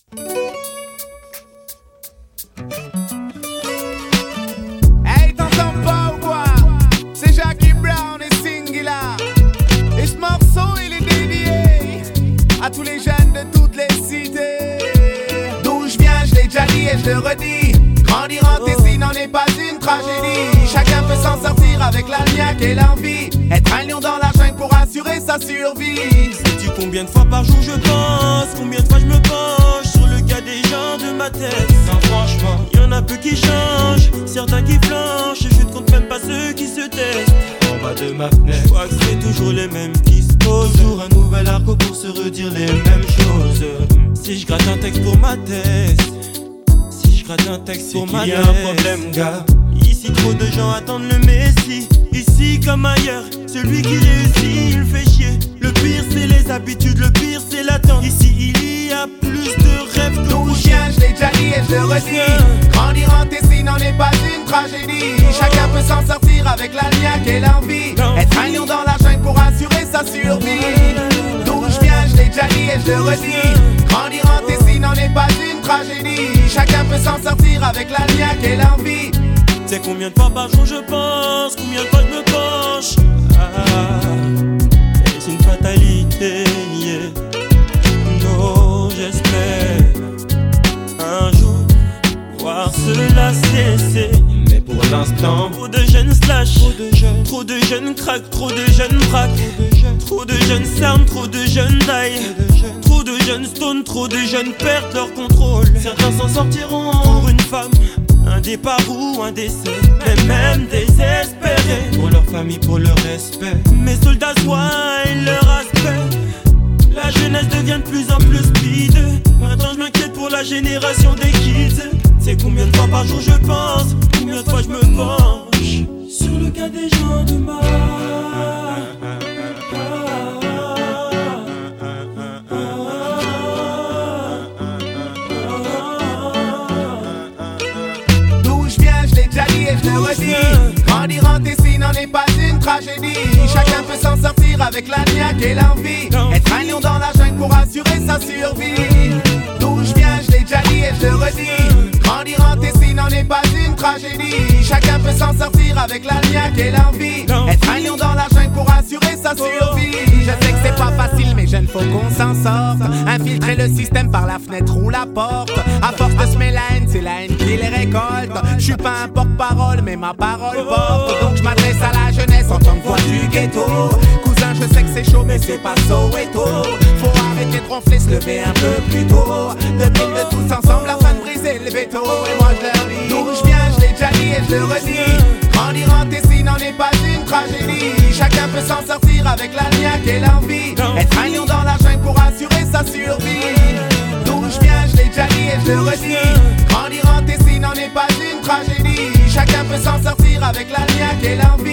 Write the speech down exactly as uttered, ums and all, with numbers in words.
Hey, t'entends pas ou quoi? C'est Jackie Brown et Singila. Et ce morceau il est dédié à tous les jeunes de toutes les cités. D'où je viens, je l'ai déjà dit et je le redis. Grandir en Tessie n'en est pas une tragédie. Chacun peut s'en sortir avec la niaque et l'envie. Être un lion dans la jungle pour assurer sa survie. Sais-tu combien de fois par jour je pense? Combien de fois je me penche sur le cas des gens de ma tête? Non, franchement, y'en a peu qui changent, certains qui flanchent. Je ne compte même pas ceux qui se testent. En bas de ma fenêtre, je crois que c'est toujours les mêmes qui se posent. Toujours un nouvel argot pour se redire les mêmes choses. Si je gratte un texte pour ma thèse, si je gratte un texte pour ma thèse, y a un problème, gars. Ici trop de gens attendent le messie. Ici comme ailleurs, celui qui réussit il fait chier. Le pire c'est les habitudes, le pire c'est l'attente. Ici il y a plus de rêves que d'où je viens, je l'ai déjà dit et je le redis. Grandir en Tessie n'en est pas une tragédie. Chacun peut s'en sortir avec la niaque et l'envie. Être un lion dans la jungle pour assurer sa survie. D'où je viens, je l'ai déjà dit et je le redis. Grandir en Tessie n'en est pas une tragédie. Chacun peut s'en sortir avec la niaque et l'envie. C'est combien de fois par jour je pense, combien de fois je me penche. Ah, et c'est une fatalité, yeah. Non, j'espère un jour voir cela cesser. Mais pour l'instant, trop de jeunes slash, trop de jeunes, trop de jeunes crack, trop de jeunes braques, trop de jeunes s'arment, trop de jeunes die, trop de jeunes stone, trop de jeunes perdent leur contrôle. Certains s'en sortiront pour une femme, un départ ou un décès, mais même désespérés pour leur famille, pour leur respect. Mes soldats soignent leur aspect. La jeunesse devient de plus en plus speed. Maintenant je m'inquiète pour la génération des kids. C'est combien de fois par jour je pense, combien de fois je me penche sur le cas des gens de ma. Et je le redis, grandir en Tessie n'en est pas une tragédie. Chacun peut s'en sortir avec la niaque et l'envie. Être un lion dans la jungle pour assurer sa survie. D'où je viens, je l'ai déjà dit et je le redis. Grandir en Tessie n'en est pas une tragédie. Chacun peut s'en sortir avec la niaque et l'envie. Être un lion dans la jungle pour assurer sa survie. Je sais que c'est pas facile mais jeune faut qu'on s'en sorte. Infiltrer le système par la fenêtre ou la porte. À force de semer la haine, c'est la haine qui les récolte. Je suis pas un porte-parole mais ma parole porte. Donc je m'adresse à la jeunesse en tant que voix du ghetto. Cousin je sais que c'est chaud mais c'est pas Soweto. Faut arrêter de ronfler, se lever un peu plus tôt. deux mille de tous ensemble afin de briser le veto. Et moi je leur dis, d'où je viens je l'ai déjà dit et je le redis. Grandir en Tessie n'en est pas une tragédie. Chacun peut s'en sortir avec la niaque et l'envie. Être un lion dans la jungle pour assurer sa survie. D'où je viens je l'ai déjà dit et je le redis. Grandir en Tessie n'en est pas une tragédie. Chacun peut s'en sortir avec la niaque et l'envie.